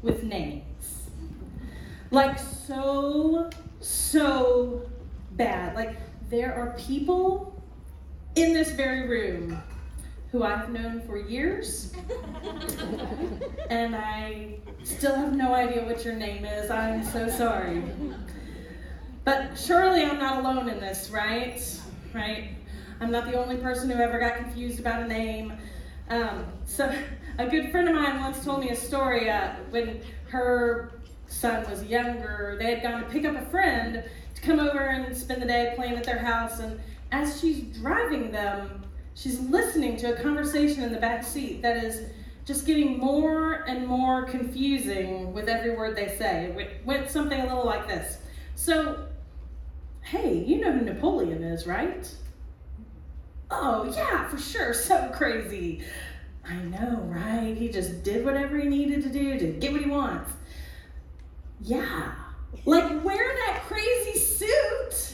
with names. Like so bad. Like there are people in this very room who I've known for years, and I still have no idea what your name is. I'm so sorry. But surely I'm not alone in this, right? Right? I'm not the only person who ever got confused about a name. So a good friend of mine once told me a story when her son was younger. They had gone to pick up a friend to come over and spend the day playing at their house, and as she's driving them, she's listening to a conversation in the back seat that is just getting more and more confusing with every word they say. It went something a little like this. So, hey, you know who Napoleon is, right? Oh, yeah, for sure, so crazy. I know, right? He just did whatever he needed to do to get what he wants. Yeah, like wear that crazy suit.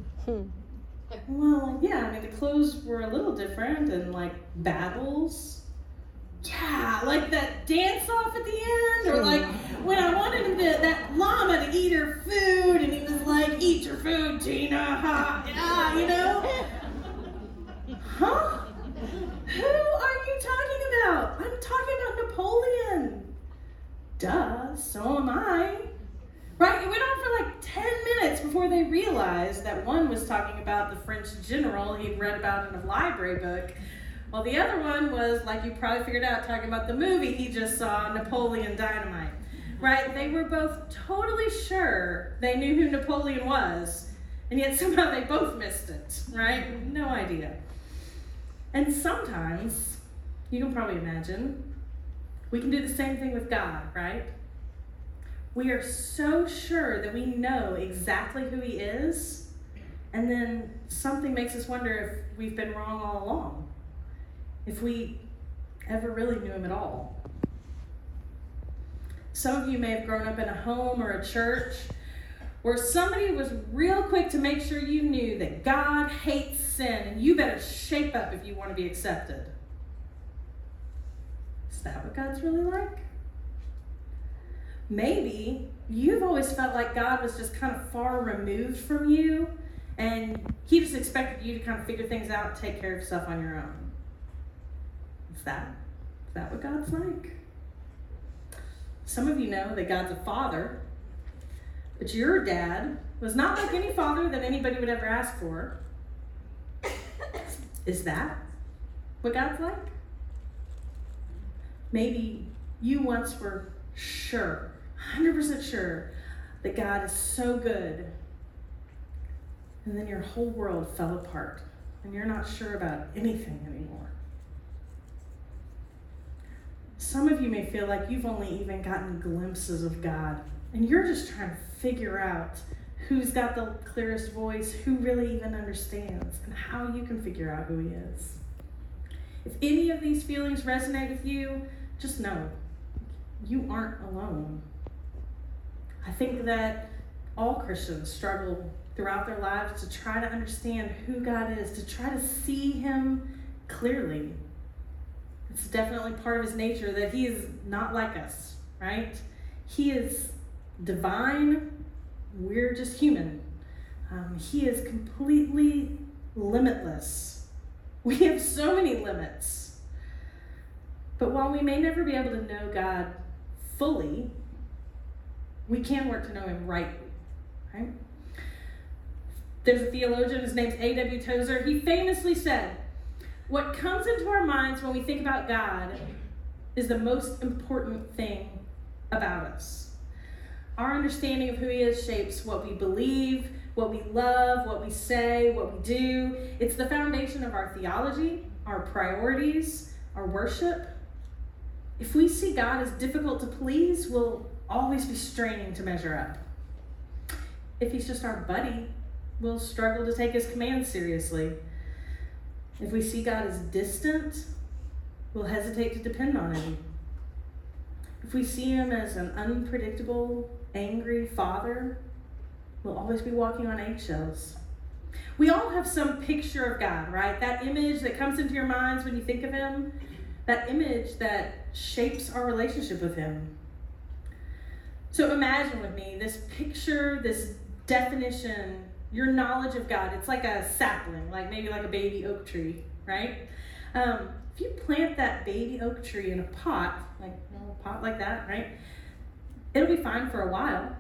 Well, yeah, I mean, the clothes were a little different, and like battles. Yeah, like that dance off at the end, or like when I wanted him that llama to eat her food, and he was like, "Eat your food, Tina." Ha, yeah, you know. Huh? Who are you talking about? I'm talking about Napoleon. Duh, so am I. Right? It went on for like 10 minutes before they realized that one was talking about the French general he'd read about in a library book, while the other one was, like you probably figured out, talking about the movie he just saw, Napoleon Dynamite. Right? They were both totally sure they knew who Napoleon was, and yet somehow they both missed it. Right? No idea. And sometimes, you can probably imagine, we can do the same thing with God, right? We are so sure that we know exactly who he is, and then something makes us wonder if we've been wrong all along, if we ever really knew him at all. Some of you may have grown up in a home or a church where somebody was real quick to make sure you knew that God hates sin, and you better shape up if you want to be accepted. Is that what God's really like? Maybe you've always felt like God was just kind of far removed from you, and he just expected you to kind of figure things out and take care of stuff on your own. Is that what God's like? Some of you know that God's a father, but your dad was not like any father that anybody would ever ask for. Is that what God's like? Maybe you once were sure, 100% sure, that God is so good, and then your whole world fell apart, and you're not sure about anything anymore. Some of you may feel like you've only even gotten glimpses of God, and you're just trying to figure out who's got the clearest voice, who really even understands, and how you can figure out who he is. If any of these feelings resonate with you, just know you aren't alone. I think that all Christians struggle throughout their lives to try to understand who God is, to try to see him clearly. It's definitely part of his nature that he is not like us, right? He is divine. We're just human. He is completely limitless. We have so many limits. But while we may never be able to know God fully, we can work to know him rightly, right? There's a theologian, his name's A.W. Tozer. He famously said, "What comes into our minds when we think about God is the most important thing about us. Our understanding of who he is shapes what we believe, what we love, what we say, what we do. It's the foundation of our theology, our priorities, our worship. If we see God as difficult to please, we'll always be straining to measure up. If he's just our buddy, we'll struggle to take his commands seriously. If we see God as distant, we'll hesitate to depend on him. If we see him as an unpredictable, angry father, we'll always be walking on eggshells." We all have some picture of God, right? That image that comes into your minds when you think of him, that image that shapes our relationship with him. So imagine with me this picture, this definition, your knowledge of God. It's like a sapling, like maybe like a baby oak tree, right? If you plant that baby oak tree in a pot, like a little pot like that, right? It'll be fine for a while,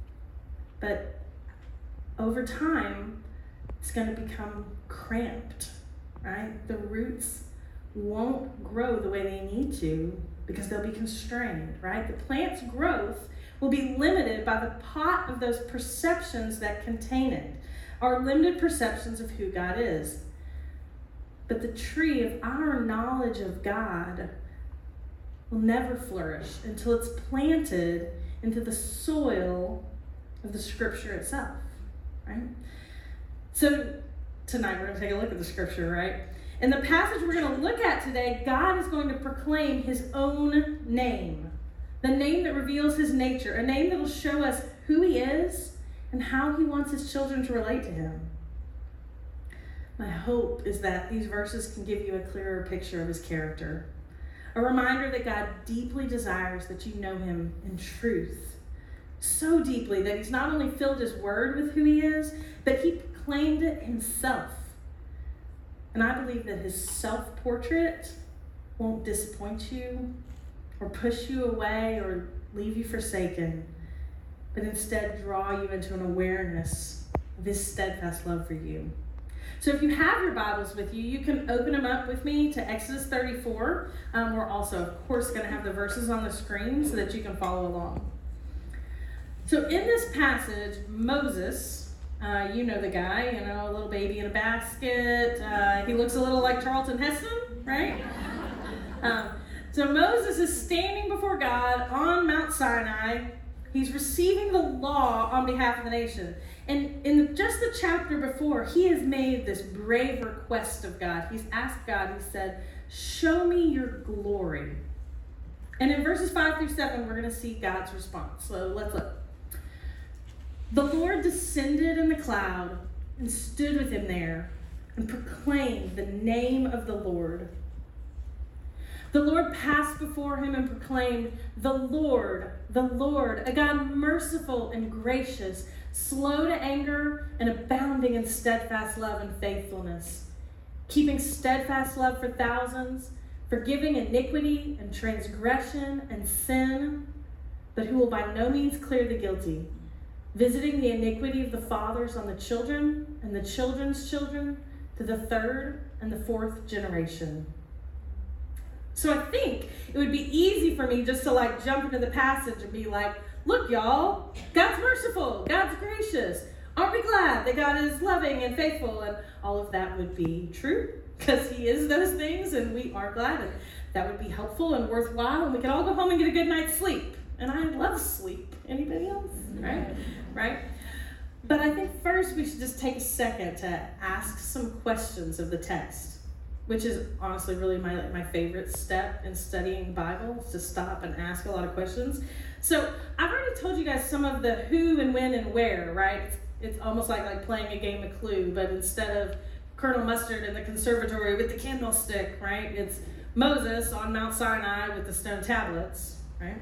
but over time, it's going to become cramped, right? The roots won't grow the way they need to because they'll be constrained, right? The plant's growth will be limited by the pot of those perceptions that contain it, our limited perceptions of who God is. But the tree of our knowledge of God will never flourish until it's planted into the soil of the scripture itself, right? So tonight we're going to take a look at the scripture, right? In the passage we're going to look at today, God is going to proclaim his own name, the name that reveals his nature, a name that will show us who he is and how he wants his children to relate to him. My hope is that these verses can give you a clearer picture of his character, a reminder that God deeply desires that you know him in truth, so deeply that he's not only filled his word with who he is, but he proclaimed it himself. And I believe that his self-portrait won't disappoint you or push you away or leave you forsaken, but instead draw you into an awareness of his steadfast love for you. So if you have your Bibles with you, you can open them up with me to Exodus 34. We're also, of course, going to have the verses on the screen so that you can follow along. So in this passage, Moses, you know the guy, a little baby in a basket. He looks a little like Charlton Heston, right? So Moses is standing before God on Mount Sinai. He's receiving the law on behalf of the nation. And in just the chapter before, he has made this brave request of God. He's asked God, he said, show me your glory. And in verses 5 through 7, we're going to see God's response. So let's look. The Lord descended in the cloud and stood with him there and proclaimed the name of the Lord. The Lord passed before him and proclaimed, the Lord, a God merciful and gracious, slow to anger and abounding in steadfast love and faithfulness, keeping steadfast love for thousands, forgiving iniquity and transgression and sin, but who will by no means clear the guilty, visiting the iniquity of the fathers on the children and the children's children to the third and the fourth generation. So I think it would be easy for me just to jump into the passage and be like, look, y'all, God's merciful, God's gracious. Aren't we glad that God is loving and faithful? And all of that would be true because he is those things and we are glad. And that would be helpful and worthwhile. And we could all go home and get a good night's sleep. And I love sleep. Anybody else? Right? But I think first we should just take a second to ask some questions of the text, which is honestly really my favorite step in studying the Bible, is to stop and ask a lot of questions. So I've already told you guys some of the who and when and where, right? It's almost like playing a game of Clue, but instead of Colonel Mustard in the conservatory with the candlestick, right? It's Moses on Mount Sinai with the stone tablets, right?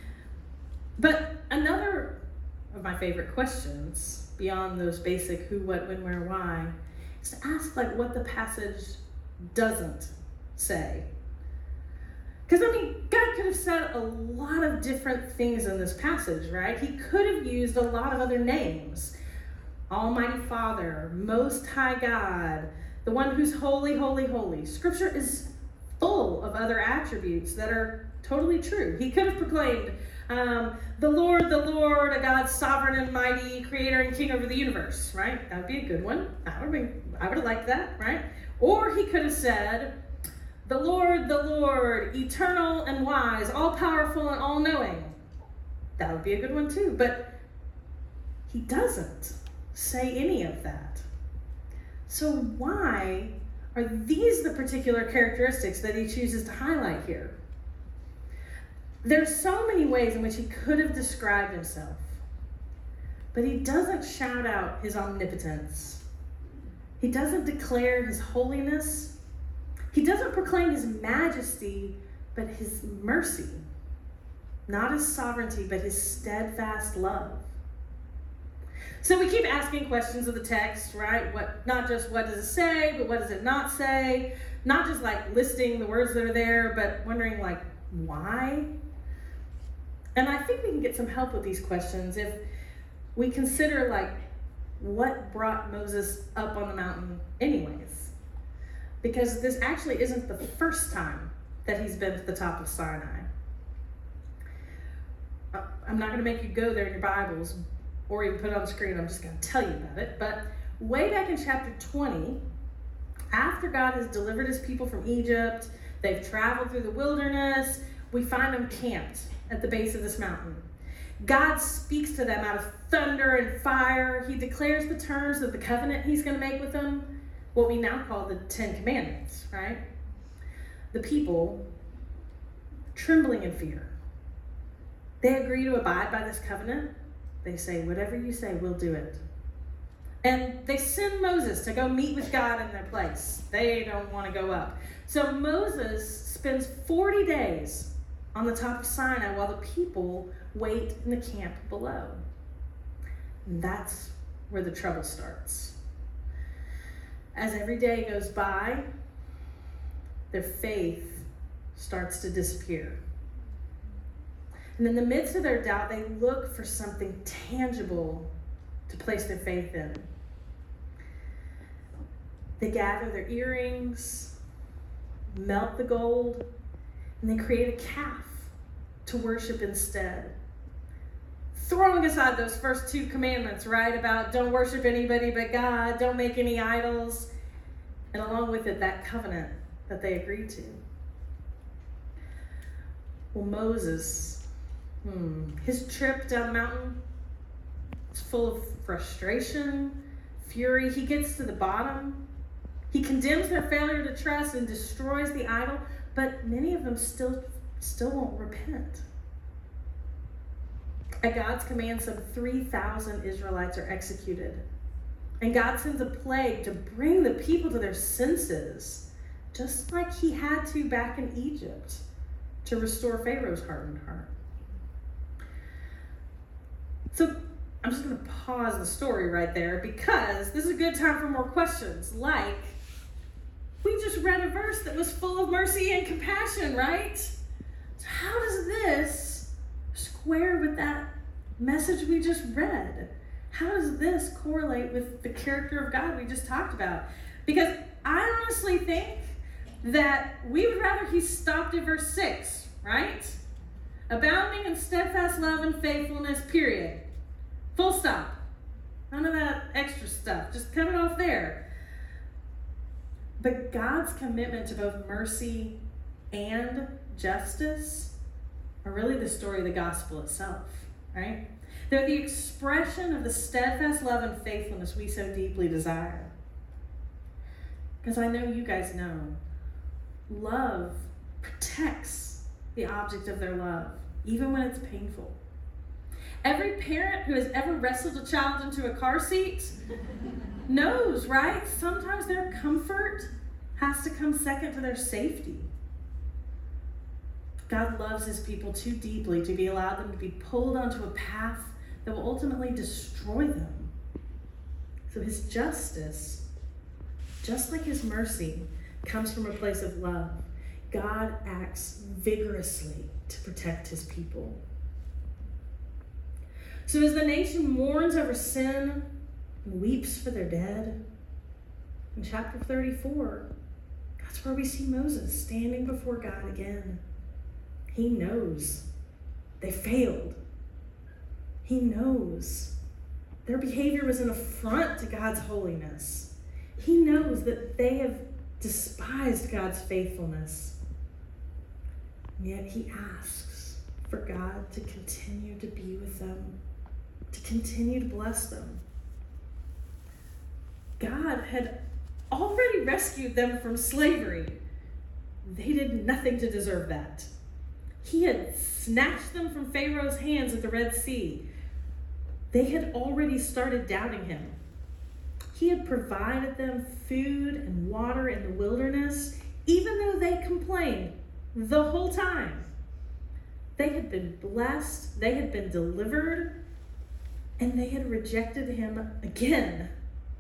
But another of my favorite questions, beyond those basic who, what, when, where, why, is to ask what the passage doesn't say. Because, God could have said a lot of different things in this passage, right? He could have used a lot of other names. Almighty Father, Most High God, the one who's holy, holy, holy. Scripture is full of other attributes that are totally true. He could have proclaimed, the Lord, a God sovereign and mighty, creator and king over the universe, right? That would be a good one. I would have liked that, right? Or he could have said, the Lord, eternal and wise, all-powerful and all-knowing. That would be a good one too. But he doesn't say any of that. So why are these the particular characteristics that he chooses to highlight here? There's so many ways in which he could have described himself, but he doesn't shout out his omnipotence. He doesn't declare his holiness. He doesn't proclaim his majesty, but his mercy. Not his sovereignty, but his steadfast love. So we keep asking questions of the text, right? Not just what does it say, but what does it not say? Not just like listing the words that are there, but wondering like why? And I think we can get some help with these questions if we consider like what brought Moses up on the mountain anyways. Because this actually isn't the first time that he's been to the top of Sinai. I'm not going to make you go there in your Bibles or even put it on the screen. I'm just going to tell you about it. But way back in chapter 20, after God has delivered his people from Egypt, they've traveled through the wilderness, we find them camped at the base of this mountain. God speaks to them out of thunder and fire. He declares the terms of the covenant he's going to make with them, what we now call the Ten Commandments, right? The people, trembling in fear, they agree to abide by this covenant. They say, whatever you say, we'll do it. And they send Moses to go meet with God in their place. They don't want to go up. So Moses spends 40 days on the top of Sinai while the people wait in the camp below. And that's where the trouble starts. As every day goes by, their faith starts to disappear. And in the midst of their doubt, they look for something tangible to place their faith in. They gather their earrings, melt the gold, and they create a calf to worship instead. Throwing aside those first two commandments, right, about don't worship anybody but God, don't make any idols, and along with it, that covenant that they agreed to. Well, Moses, his trip down the mountain is full of frustration, fury. He gets to the bottom. He condemns their failure to trust and destroys the idol, but many of them still won't repent. At God's command, some 3,000 Israelites are executed. And God sends a plague to bring the people to their senses, just like he had to back in Egypt to restore Pharaoh's hardened heart. So I'm just going to pause the story right there because this is a good time for more questions. Like, we just read a verse that was full of mercy and compassion, right? So how does this square with that message we just read? How does this correlate with the character of God we just talked about? Because I honestly think that we would rather he stopped at verse 6, right? Abounding in steadfast love and faithfulness, period. Full stop. None of that extra stuff. Just cut it off there. But God's commitment to both mercy and justice are really the story of the gospel itself, right? They're the expression of the steadfast love and faithfulness we so deeply desire. Because I know you guys know, love protects the object of their love, even when it's painful. Every parent who has ever wrestled a child into a car seat knows, right? Sometimes their comfort has to come second to their safety. God loves his people too deeply to be allowed them to be pulled onto a path that will ultimately destroy them. So his justice, just like his mercy, comes from a place of love. God acts vigorously to protect his people. So as the nation mourns over sin and weeps for their dead, in chapter 34, that's where we see Moses standing before God again. He knows they failed. He knows their behavior was an affront to God's holiness. He knows that they have despised God's faithfulness. And yet he asks for God to continue to be with them, to continue to bless them. God had already rescued them from slavery. They did nothing to deserve that. He had snatched them from Pharaoh's hands at the Red Sea. They had already started doubting him. He had provided them food and water in the wilderness, even though they complained the whole time. They had been blessed, they had been delivered, and they had rejected him again.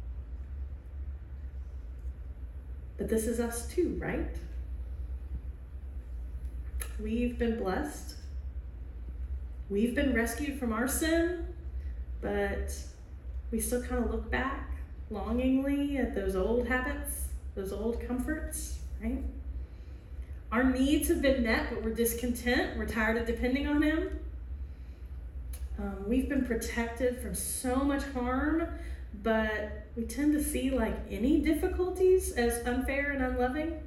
But this is us too, right? We've been blessed. We've been rescued from our sin, but we still kind of look back longingly at those old habits, those old comforts, right? Our needs have been met, but we're discontent. We're tired of depending on him. We've been protected from so much harm, but we tend to see like any difficulties as unfair and unloving.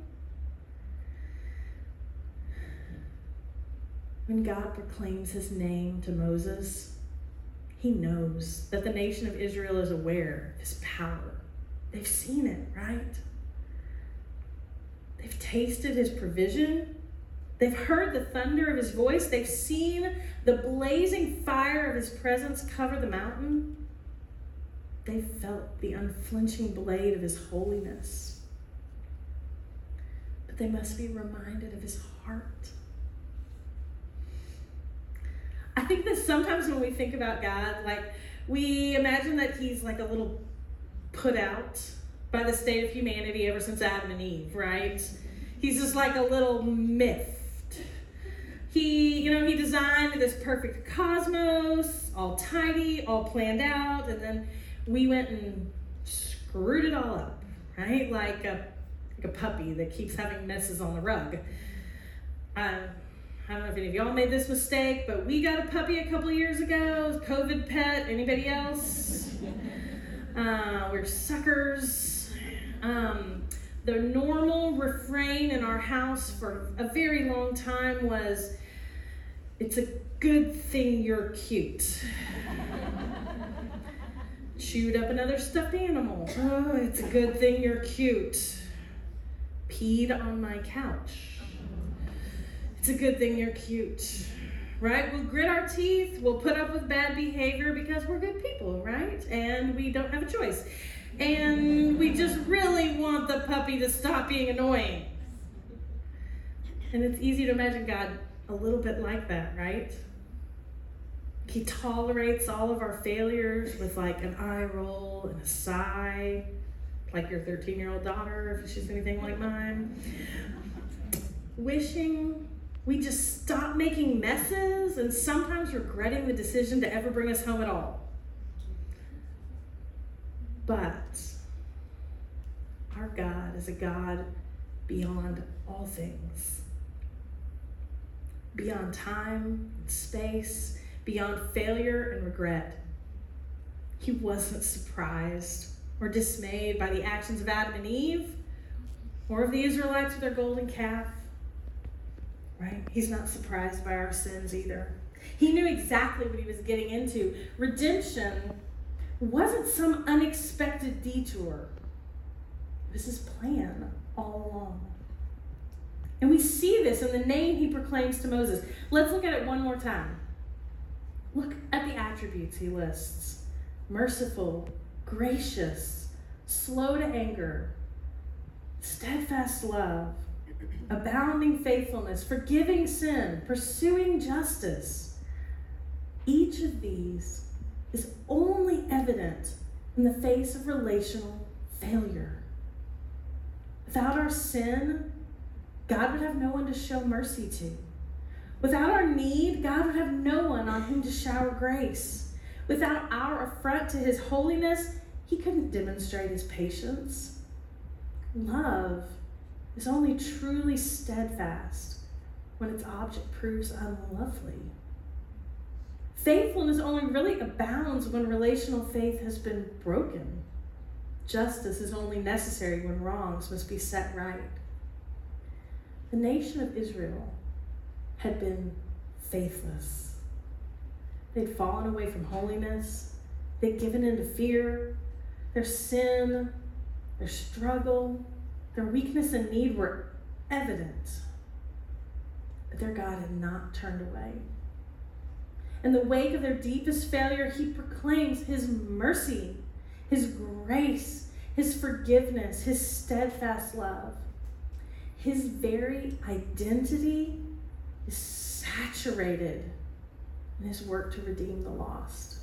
When God proclaims his name to Moses, he knows that the nation of Israel is aware of his power. They've seen it, right? They've tasted his provision. They've heard the thunder of his voice. They've seen the blazing fire of his presence cover the mountain. They've felt the unflinching blade of his holiness. But they must be reminded of his heart. I think that sometimes when we think about God, like we imagine that he's like a little put out by the state of humanity ever since Adam and Eve, right? He's just like a little myth. He designed this perfect cosmos, all tidy, all planned out, and then we went and screwed it all up, right? Like a puppy that keeps having messes on the rug. I don't know if any of y'all made this mistake, but we got a puppy a couple of years ago. COVID pet. Anybody else? We're suckers. The normal refrain in our house for a very long time was, "It's a good thing you're cute." Chewed up another stuffed animal. "Oh, it's a good thing you're cute." Peed on my couch. "It's a good thing you're cute." Right? We'll grit our teeth. We'll put up with bad behavior because we're good people, right? And we don't have a choice. And we just really want the puppy to stop being annoying. And it's easy to imagine God a little bit like that, right? He tolerates all of our failures with like an eye roll and a sigh, like your 13-year-old daughter, if she's anything like mine. Wishing we just stop making messes and sometimes regretting the decision to ever bring us home at all. But our God is a God beyond all things. Beyond time and space, beyond failure and regret. He wasn't surprised or dismayed by the actions of Adam and Eve or of the Israelites with their golden calf. Right? He's not surprised by our sins either. He knew exactly what he was getting into. Redemption wasn't some unexpected detour. It was his plan all along. And we see this in the name he proclaims to Moses. Let's look at it one more time. Look at the attributes he lists. Merciful, gracious, slow to anger, steadfast love, abounding faithfulness, forgiving sin, pursuing justice. Each of these is only evident in the face of relational failure. Without our sin, God would have no one to show mercy to. Without our need, God would have no one on whom to shower grace. Without our affront to his holiness, he couldn't demonstrate his patience. Love is only truly steadfast when its object proves unlovely. Faithfulness only really abounds when relational faith has been broken. Justice is only necessary when wrongs must be set right. The nation of Israel had been faithless. They'd fallen away from holiness. They'd given in to fear. Their sin, their struggle, their weakness and need were evident. But their God had not turned away. In the wake of their deepest failure, he proclaims his mercy, his grace, his forgiveness, his steadfast love. His very identity is saturated in his work to redeem the lost.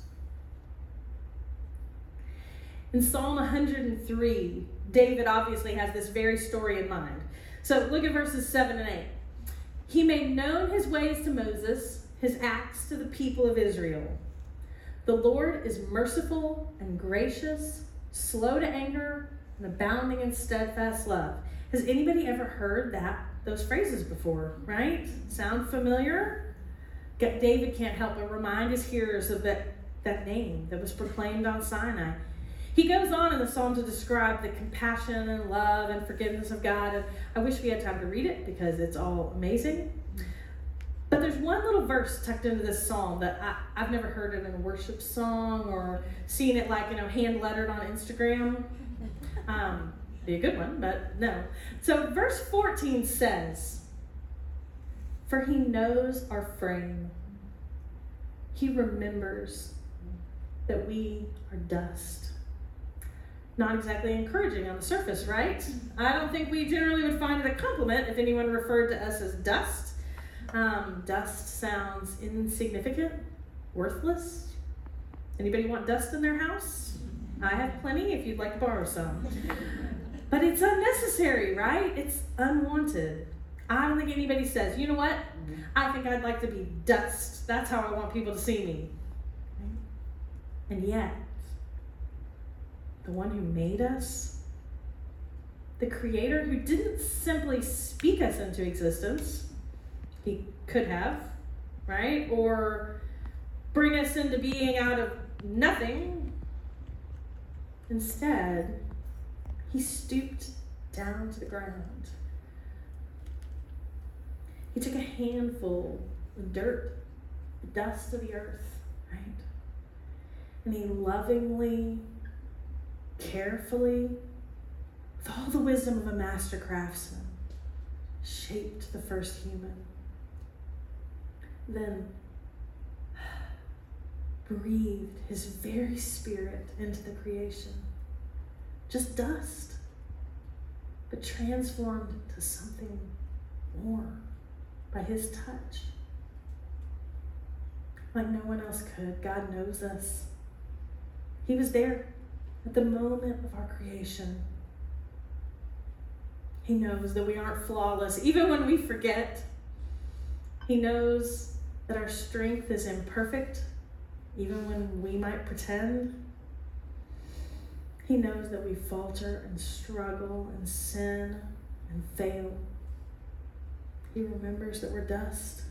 In Psalm 103, David obviously has this very story in mind. So look at verses 7 and 8. He made known his ways to Moses, his acts to the people of Israel. The Lord is merciful and gracious, slow to anger, and abounding in steadfast love. Has anybody ever heard those phrases before, right? Sound familiar? David can't help but remind his hearers of that name that was proclaimed on Sinai. He goes on in the psalm to describe the compassion and love and forgiveness of God. And I wish we had time to read it because it's all amazing. But there's one little verse tucked into this psalm that I've never heard it in a worship song or seen it hand lettered on Instagram. Be a good one, but no. So verse 14 says, "For he knows our frame. He remembers that we are dust." Not exactly encouraging on the surface, right? I don't think we generally would find it a compliment if anyone referred to us as dust. Dust sounds insignificant, worthless. Anybody want dust in their house? I have plenty if you'd like to borrow some. But it's unnecessary, right? It's unwanted. I don't think anybody says, you know what? I think I'd like to be dust. That's how I want people to see me. And yet, the one who made us, the creator who didn't simply speak us into existence, he could have, right? Or bring us into being out of nothing. Instead, he stooped down to the ground. He took a handful of dirt, the dust of the earth, right? And he lovingly, carefully, with all the wisdom of a master craftsman, shaped the first human. Then breathed his very spirit into the creation. Just dust, but transformed to something more by his touch. Like no one else could, God knows us. He was there at the moment of our creation. He knows that we aren't flawless, even when we forget. He knows that our strength is imperfect, even when we might pretend. He knows that we falter and struggle and sin and fail. He remembers that we're dust.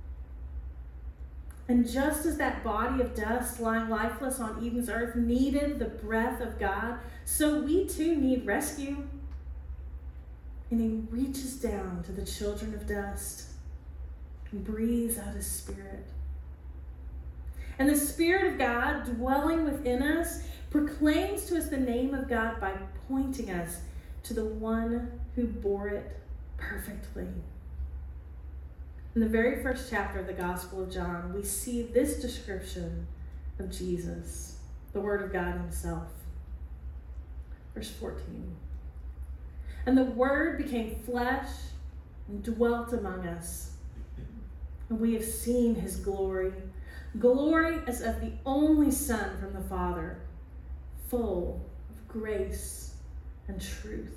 And just as that body of dust lying lifeless on Eden's earth needed the breath of God, so we too need rescue. And he reaches down to the children of dust and breathes out his spirit. And the Spirit of God dwelling within us proclaims to us the name of God by pointing us to the one who bore it perfectly. In the very first chapter of the Gospel of John, we see this description of Jesus, the Word of God himself. Verse 14. And the Word became flesh and dwelt among us. And we have seen his glory, glory as of the only Son from the Father, full of grace and truth.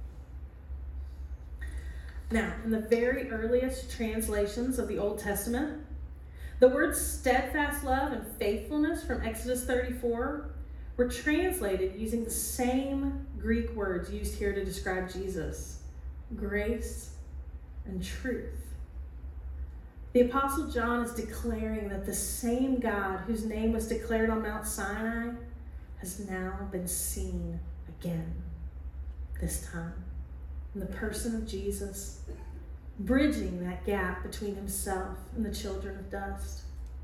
Now, in the very earliest translations of the Old Testament, the words steadfast love and faithfulness from Exodus 34 were translated using the same Greek words used here to describe Jesus, grace and truth. The Apostle John is declaring that the same God whose name was declared on Mount Sinai has now been seen again, this time in the person of Jesus, bridging that gap between himself and the children of dust.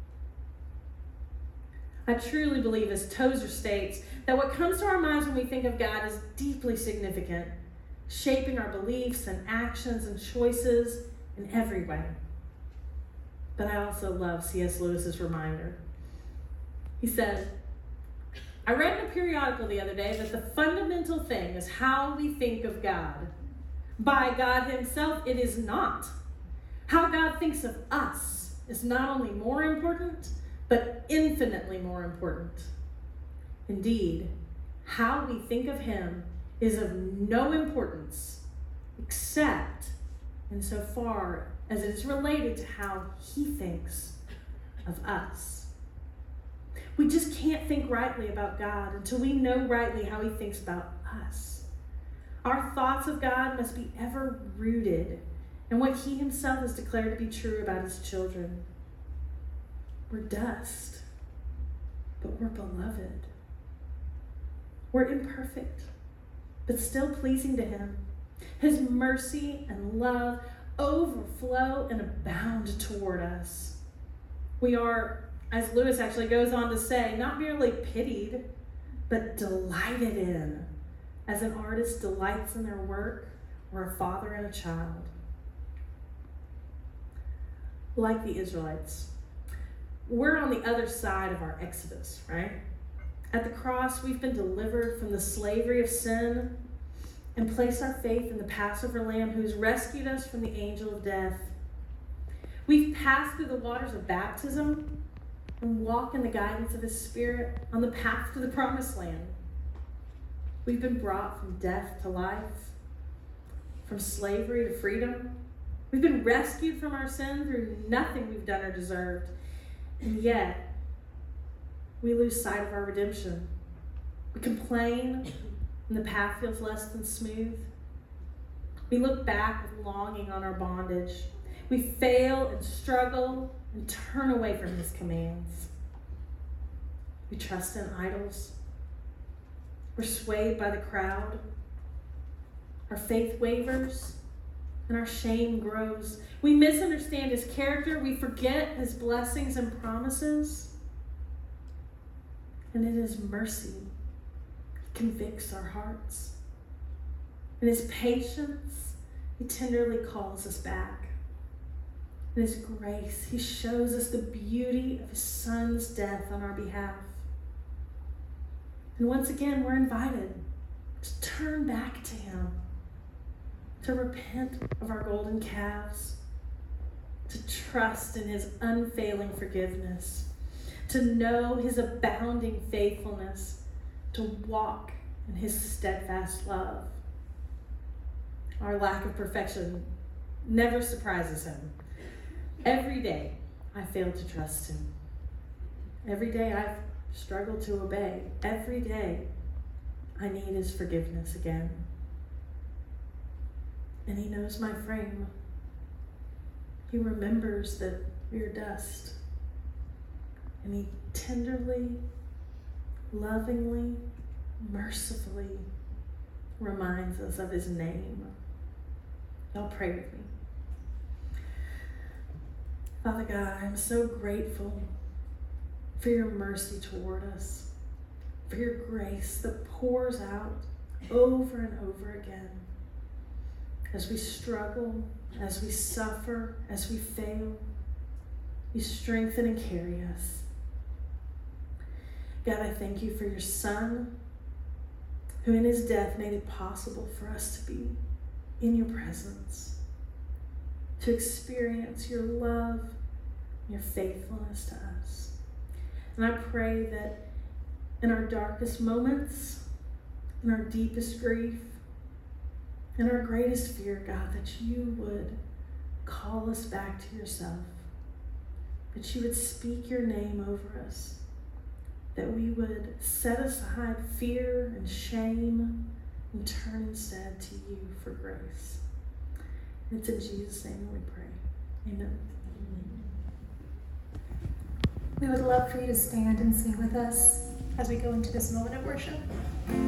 I truly believe, as Tozer states, that what comes to our minds when we think of God is deeply significant, shaping our beliefs and actions and choices in every way. But I also love C.S. Lewis's reminder. He says, I read in a periodical the other day that the fundamental thing is how we think of God. By God himself, it is not. How God thinks of us is not only more important, but infinitely more important. Indeed, how we think of him is of no importance except insofar as it is related to how he thinks of us. We just can't think rightly about God until we know rightly how he thinks about us. Our thoughts of God must be ever rooted in what he himself has declared to be true about his children. We're dust, but we're beloved. We're imperfect, but still pleasing to him. His mercy and love overflow and abound toward us. We are, as Lewis actually goes on to say, not merely pitied, but delighted in, as an artist delights in their work, or a father in a child. Like the Israelites, we're on the other side of our exodus, right? At the cross, we've been delivered from the slavery of sin and placed our faith in the Passover Lamb who's rescued us from the angel of death. We've passed through the waters of baptism and walk in the guidance of his Spirit on the path to the promised land. We've been brought from death to life, from slavery to freedom. We've been rescued from our sin through nothing we've done or deserved. And yet, we lose sight of our redemption. We complain, and the path feels less than smooth. We look back with longing on our bondage. We fail and struggle and turn away from his commands. We trust in idols. We're swayed by the crowd. Our faith wavers, and our shame grows. We misunderstand his character. We forget his blessings and promises. And in his mercy, he convicts our hearts. In his patience, he tenderly calls us back. In his grace, he shows us the beauty of his son's death on our behalf. And once again, we're invited to turn back to him, to repent of our golden calves, to trust in his unfailing forgiveness, to know his abounding faithfulness, to walk in his steadfast love. Our lack of perfection never surprises him. Every day, I fail to trust him. Every day, I've struggled to obey. Every day, I need his forgiveness again. And he knows my frame. He remembers that we are dust. And he tenderly, lovingly, mercifully reminds us of his name. Y'all pray with me. Father God, I'm so grateful for your mercy toward us, for your grace that pours out over and over again as we struggle, as we suffer, as we fail. You strengthen and carry us. God, I thank you for your Son, who in his death made it possible for us to be in your presence, to experience your love, your faithfulness to us. And I pray that in our darkest moments, in our deepest grief, in our greatest fear, God, that you would call us back to yourself, that you would speak your name over us, that we would set aside fear and shame and turn instead to you for grace. And it's in Jesus' name that we pray. Amen. We would love for you to stand and sing with us as we go into this moment of worship.